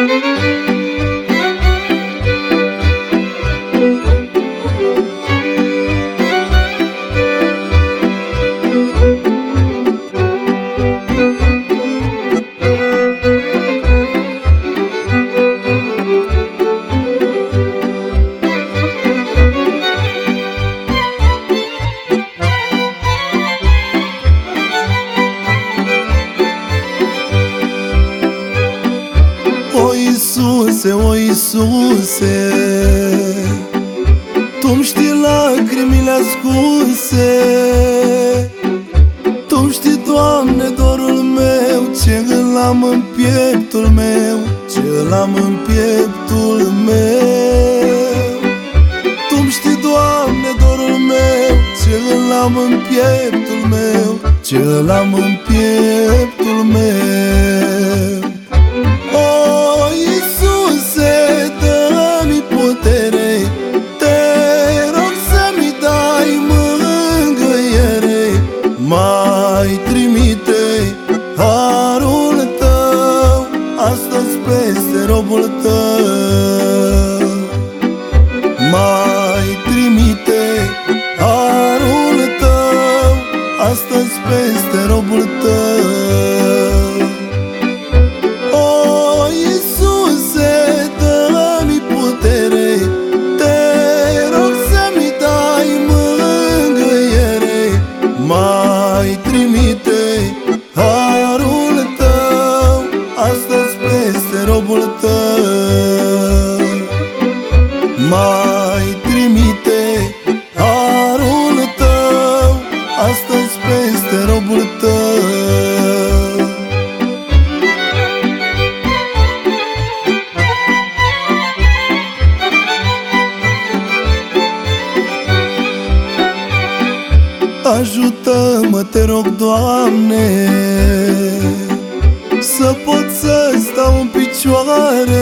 O Iisuse, o Iisuse, Tu-mi știi lacrimile ascunse, Tu știi, Doamne, dorul meu, ce îl am în pieptul meu, ce îl am în pieptul meu. Tu-mi știi, Doamne, dorul meu, ce îl am în pieptul meu, ce îl am în pieptul meu. Mai trimite harul Tău astăzi peste robul Tău. Mai trimite harul Tău astăzi peste robul Tău. O Iisuse, dă-mi putere, Te rog să-mi dai mângâiere. Mai trimite harul Tău astăzi peste robul Tău. Mai trimite harul Tău astăzi peste robul Tău. Ajută-mă, Te rog, Doamne, să pot să stau în picioare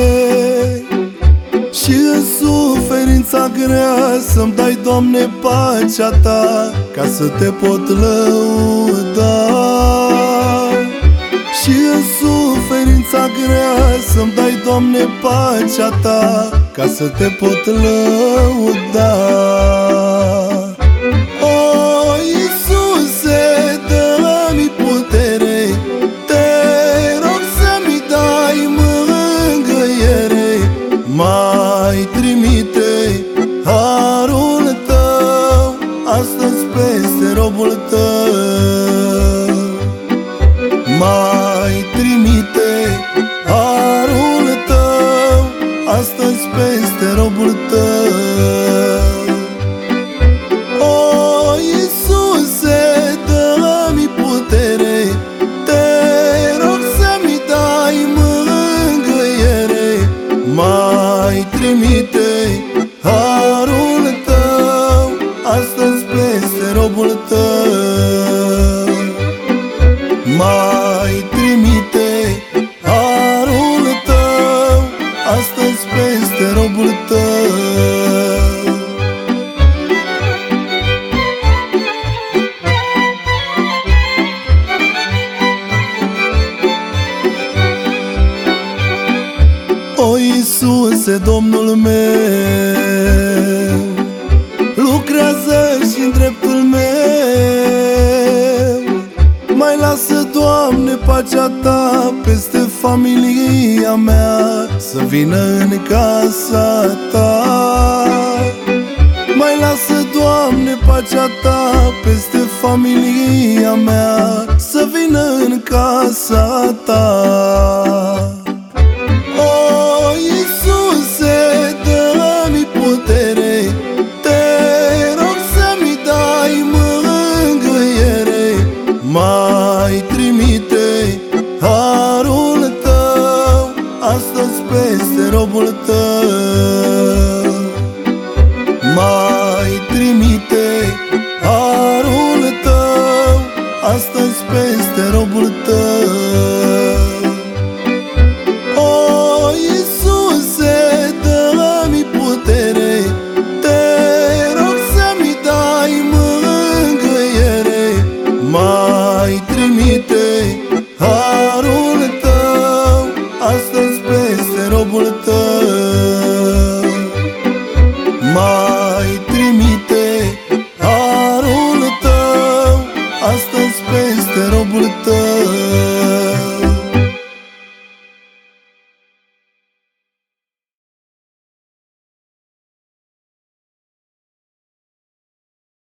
și în suferința grea să-mi dai, Doamne, pacea Ta, ca să Te pot lăuda. Și în suferința grea să-mi dai, Doamne, pacea Ta, ca să Te pot lăuda. Mai trimite harul Tău astăzi peste robul Tău. Mai trimite harul Tău astăzi peste robul Tău. O Iisuse, dă-mi putere, Te rog să-mi dai mângâiere. Mai trimite harul Tău astăzi peste robul Tău. Mai trimite harul Tău astăzi peste robul Tău. O Iisuse, Domnul meu, lucrează și-n dreptul meu. Mai lasă, Doamne, pacea Ta peste familia mea, să vină în casa Ta. Mai lasă, Doamne, pacea Ta peste familia mea, să vină în casa Ta. Mai trimite harul Tău astăzi peste robul Tău. Mai trimite harul Tău astăzi peste robul Tău. O Iisuse, dă-mi putere, Te rog să-mi dai mângâiere. Mai trimite harul Tău astăzi pe mai trimite harul Tău astăzi peste robul Tău.